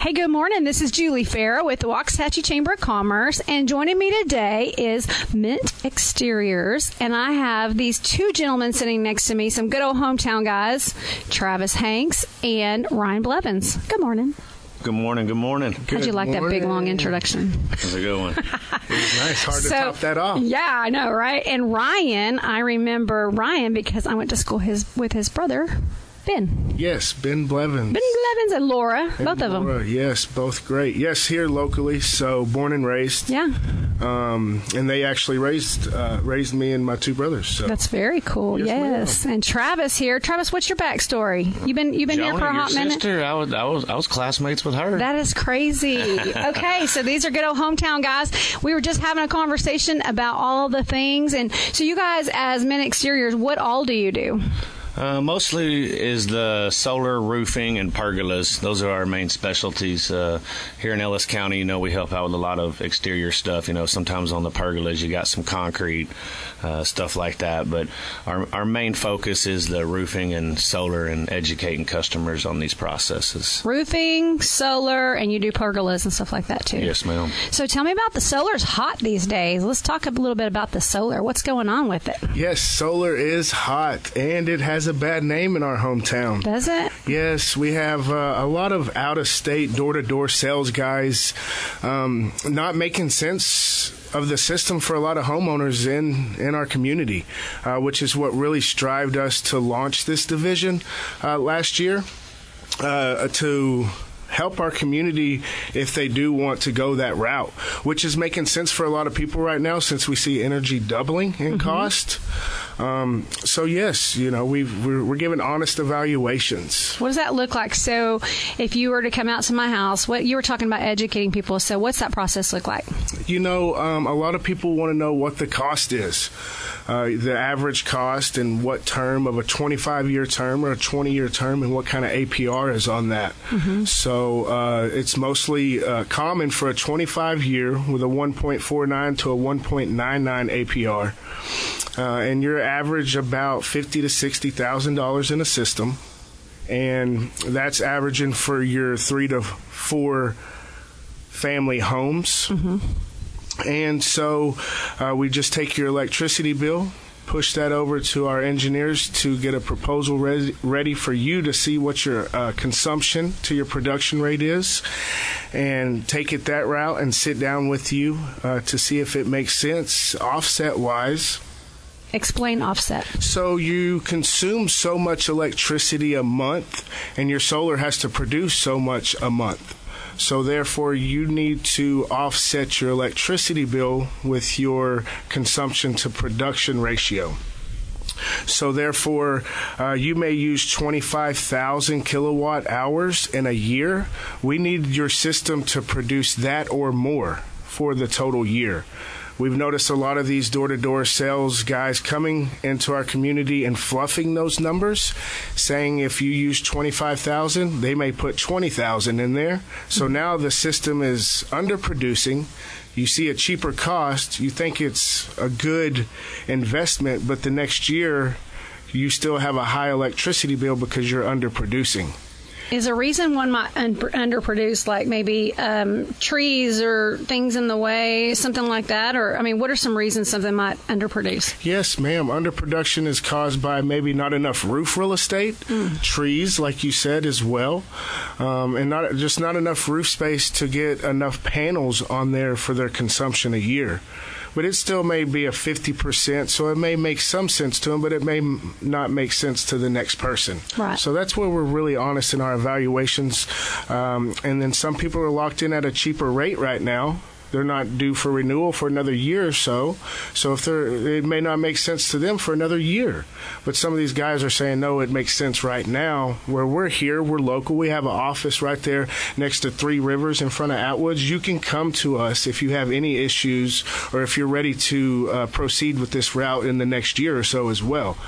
Hey, good morning. This is Julie Farah with the Waxahachie Chamber of Commerce, and joining me today is Mint Exteriors, and I have these two gentlemen sitting next to me, some good old hometown guys, Travis Hanks and Ryan Blevins. Good morning. Good morning. Good morning. How'd you like that big, long introduction? That's a good one. It was nice. Hard to top that off. Yeah, I know, right? And Ryan, I remember Ryan because I went to school with his brother, Ben. Yes, Ben Blevins. Ben Blevins and Laura, both of them. Yes, both great. Yes, here locally, so born and raised. Yeah. And they actually raised me and my two brothers. So. That's very cool. Yes. And Travis here. Travis, what's your backstory? You've been Joni, here for a hot minute. Sister, I was classmates with her. That is crazy. Okay, so these are good old hometown guys. We were just having a conversation about all the things, and so you guys, as Mint Exteriors, what all do you do? Mostly is the solar roofing and pergolas. Those are our main specialties. Here in Ellis County, we help out with a lot of exterior stuff. Sometimes on the pergolas you got some concrete, stuff like that. But our main focus is the roofing and solar and educating customers on these processes. Roofing, solar, and you do pergolas and stuff like that too. Yes, ma'am. So tell me about the solar's hot these days. Let's talk a little bit about the solar. What's going on with it? Yes, solar is hot, and it has a bad name in our hometown. Does it? Yes, we have a lot of out-of-state, door-to-door sales guys not making sense of the system for a lot of homeowners in our community, which is what really strived us to launch this division last year to help our community if they do want to go that route, which is making sense for a lot of people right now since we see energy doubling in cost. So yes, we're giving honest evaluations. What does that look like? So if you were to come out to my house, what you were talking about educating people, so what's that process look like? A lot of people want to know what the cost is, the average cost and what term of a 25-year term or a 20-year term and what kind of APR is on that. So it's mostly common for a 25-year with a 1.49 to a 1.99 APR. And you're average about $50,000 to $60,000 in a system, and that's averaging for your 3 to 4 family homes. And so we just take your electricity bill, push that over to our engineers to get a proposal ready for you to see what your consumption to your production rate is, and take it that route and sit down with you to see if it makes sense offset-wise. Explain offset. So you consume so much electricity a month, and your solar has to produce so much a month. So therefore, you need to offset your electricity bill with your consumption to production ratio. So therefore, you may use 25,000 kilowatt hours in a year. We need your system to produce that or more for the total year. We've noticed a lot of these door-to-door sales guys coming into our community and fluffing those numbers, saying if you use 25,000, they may put 20,000 in there. So now the system is underproducing. You see a cheaper cost. You think it's a good investment, but the next year you still have a high electricity bill because you're underproducing. Is a reason one might underproduce, like maybe trees or things in the way, something like that? Or, what are some reasons something might underproduce? Yes, ma'am. Underproduction is caused by maybe not enough roof real estate, trees, like you said, as well, and not enough roof space to get enough panels on there for their consumption a year. But it still may be a 50%, so it may make some sense to them, but it may not make sense to the next person. Right. So that's where we're really honest in our evaluations. And then some people are locked in at a cheaper rate right now. They're not due for renewal for another year or so. So it may not make sense to them for another year. But some of these guys are saying, no, it makes sense right now. Where we're here, we're local. We have an office right there next to Three Rivers in front of Atwoods. You can come to us if you have any issues or if you're ready to proceed with this route in the next year or so as well.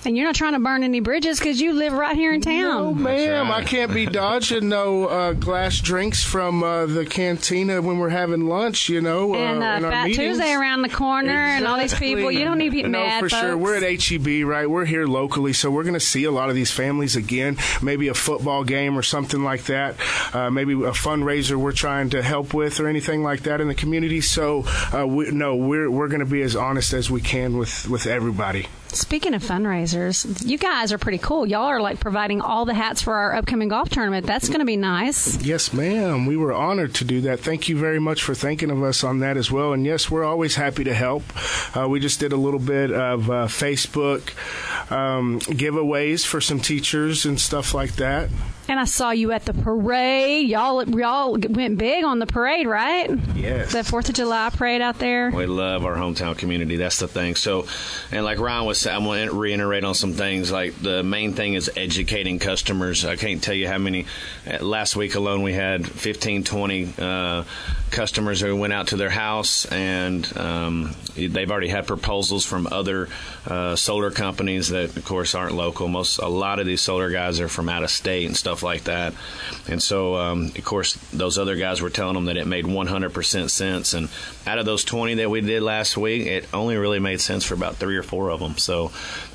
And you're not trying to burn any bridges because you live right here in town. No, ma'am. right. I can't be dodging no glass drinks from the cantina when we're having lunch, And in our Fat meetings. Tuesday around the corner and all these people. You don't need to be mad, for folks. sure. We're at HEB, right? We're here locally, so we're going to see a lot of these families again. Maybe a football game or something like that. Maybe a fundraiser we're trying to help with or anything like that in the community. So, we're going to be as honest as we can with everybody. Speaking of fundraisers, you guys are pretty cool. Y'all are like providing all the hats for our upcoming golf tournament. That's going to be nice. Yes, ma'am. We were honored to do that. Thank you very much for thinking of us on that as well. And yes, we're always happy to help. We just did a little bit of Facebook giveaways for some teachers and stuff like that. And I saw you at the parade. Y'all went big on the parade, right? Yes. The 4th of July parade out there. We love our hometown community. That's the thing. So, and like Ryan was saying, I'm going to reiterate on some things. Like the main thing is educating customers. I can't tell you how many. Last week alone, we had 15, 20 customers who went out to their house, and they've already had proposals from other solar companies that, of course, aren't local. A lot of these solar guys are from out of state and stuff like that. And so, of course, those other guys were telling them that it made 100% sense. And out of those 20 that we did last week, it only really made sense for about 3 or 4 of them. So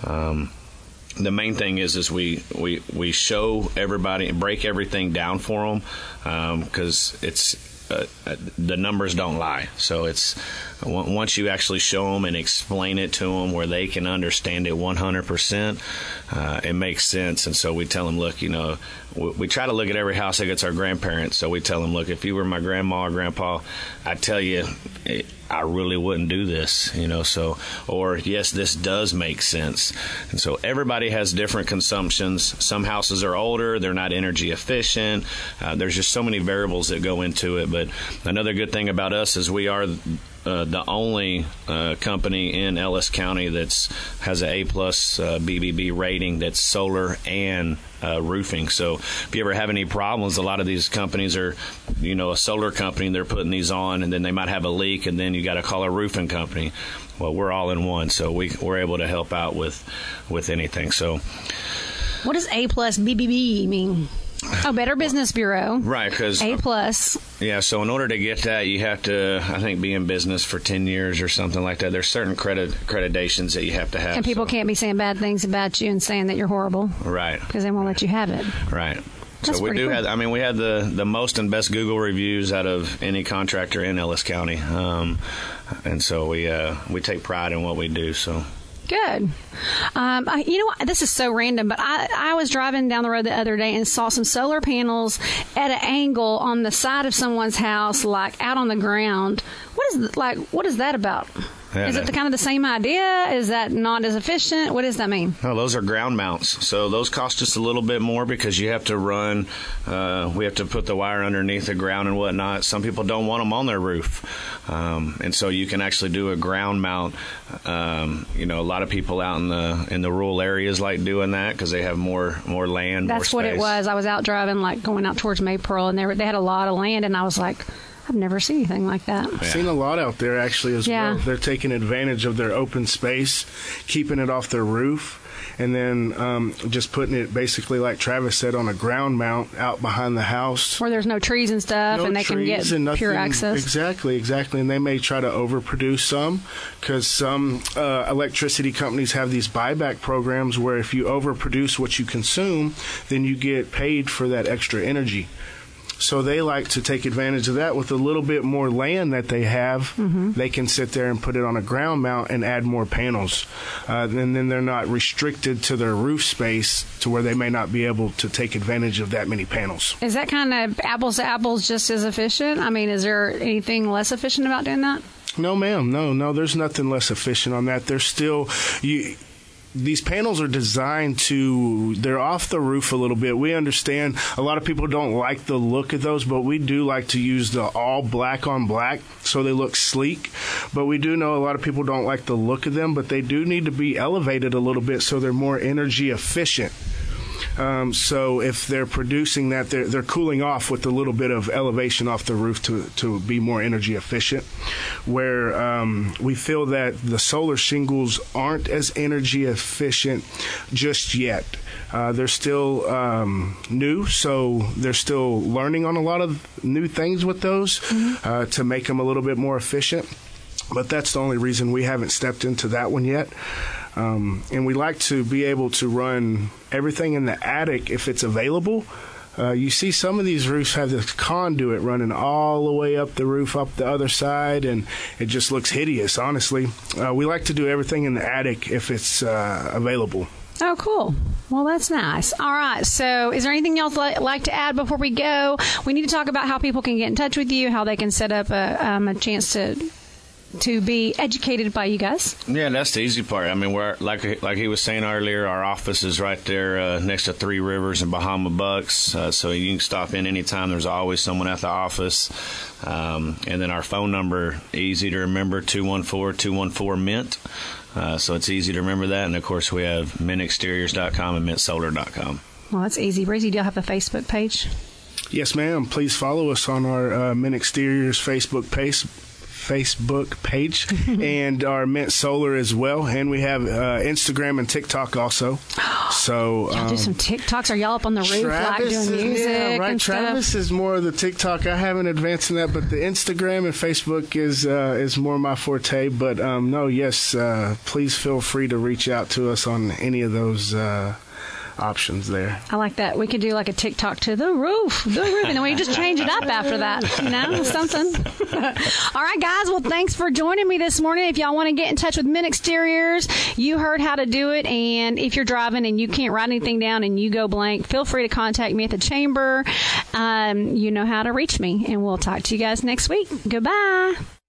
the main thing is we show everybody and break everything down for them because it's the numbers don't lie. So it's once you actually show them and explain it to them where they can understand it 100%, it makes sense. And so we tell them, look, we try to look at every house like it's our grandparents. So we tell them, look, if you were my grandma or grandpa, I tell you, I really wouldn't do this, so, or yes, this does make sense. And so everybody has different consumptions. Some houses are older. They're not energy efficient. There's just so many variables that go into it. But another good thing about us is we are the only company in Ellis County that's has an A+ BBB rating that's solar and roofing. So if you ever have any problems, a lot of these companies are, a solar company, they're putting these on, and then they might have a leak, and then you got to call a roofing company. Well, we're all in one, so we're able to help out with anything. So, what does A+ BBB mean? Oh, Better Business Bureau. Right, because A+. Yeah, so in order to get that, you have to, I think, be in business for 10 years or something like that. There's certain accreditations that you have to have. And people can't be saying bad things about you and saying that you're horrible. Right. Because they won't let you have it. Right. That's so we do cool. have, we had the most and best Google reviews out of any contractor in Ellis County. And so we take pride in what we do, so. Good. This is so random, but I was driving down the road the other day and saw some solar panels at an angle on the side of someone's house, like out on the ground. What is that about? Yeah, is it kind of the same idea? Is that not as efficient? What does that mean? Oh, those are ground mounts. So those cost us a little bit more because you have to run, we have to put the wire underneath the ground and whatnot. Some people don't want them on their roof. And so you can actually do a ground mount. A lot of people out in the rural areas like doing that because they have more land, That's more what space. it was. I was out driving, going out towards Maypearl, and they had a lot of land, and I was like, I've never seen anything like that. I've seen a lot out there actually as Yeah. well. They're taking advantage of their open space, keeping it off their roof, and then just putting it basically, like Travis said, on a ground mount out behind the house. Where there's no trees and stuff, No and they can trees get and pure nothing. access. Exactly. And they may try to overproduce some because some electricity companies have these buyback programs where if you overproduce what you consume, then you get paid for that extra energy. So they like to take advantage of that with a little bit more land that they have. Mm-hmm. They can sit there and put it on a ground mount and add more panels. And then they're not restricted to their roof space to where they may not be able to take advantage of that many panels. Is that kind of apples to apples just as efficient? is there anything less efficient about doing that? No, ma'am. No, there's nothing less efficient on that. There's still... These panels are designed they're off the roof a little bit. We understand a lot of people don't like the look of those, but we do like to use the all black on black so they look sleek. But we do know a lot of people don't like the look of them, but they do need to be elevated a little bit so they're more energy efficient. So if they're producing that, they're cooling off with a little bit of elevation off the roof to be more energy efficient. Where we feel that the solar shingles aren't as energy efficient just yet. They're still new, so they're still learning on a lot of new things with those to make them a little bit more efficient. But that's the only reason we haven't stepped into that one yet. And we like to be able to run everything in the attic if it's available. You see some of these roofs have this conduit running all the way up the roof, up the other side, and it just looks hideous, honestly. We like to do everything in the attic if it's available. Oh, cool. Well, that's nice. All right. So is there anything y'all like to add before we go? We need to talk about how people can get in touch with you, how they can set up a chance to be educated by you guys. Yeah, that's the easy part. I mean, we're like he was saying earlier, our office is right there next to Three Rivers and Bahama Bucks, so you can stop in anytime. There's always someone at the office. And then our phone number, easy to remember, 214-214-MINT. So it's easy to remember that. And, of course, we have mintexteriors.com and mintsolar.com. Well, that's easy. Breezy, do you have a Facebook page? Yes, ma'am. Please follow us on our Mint Exteriors Facebook page and our Mint Solar as well. And we have Instagram and TikTok also. So y'all do some TikToks. Are y'all up on the roof like doing music? Yeah, right. And Travis stuff? is more of the TikTok. I haven't advanced in that, but the Instagram and Facebook is more my forte. But please feel free to reach out to us on any of those options there. I like that. We could do like a TikTok to the roof, and then we just change it up after that, something. All right, guys. Well, thanks for joining me this morning. If y'all want to get in touch with Mint Exteriors, you heard how to do it. And if you're driving and you can't write anything down and you go blank, feel free to contact me at the chamber. You know how to reach me, and we'll talk to you guys next week. Goodbye.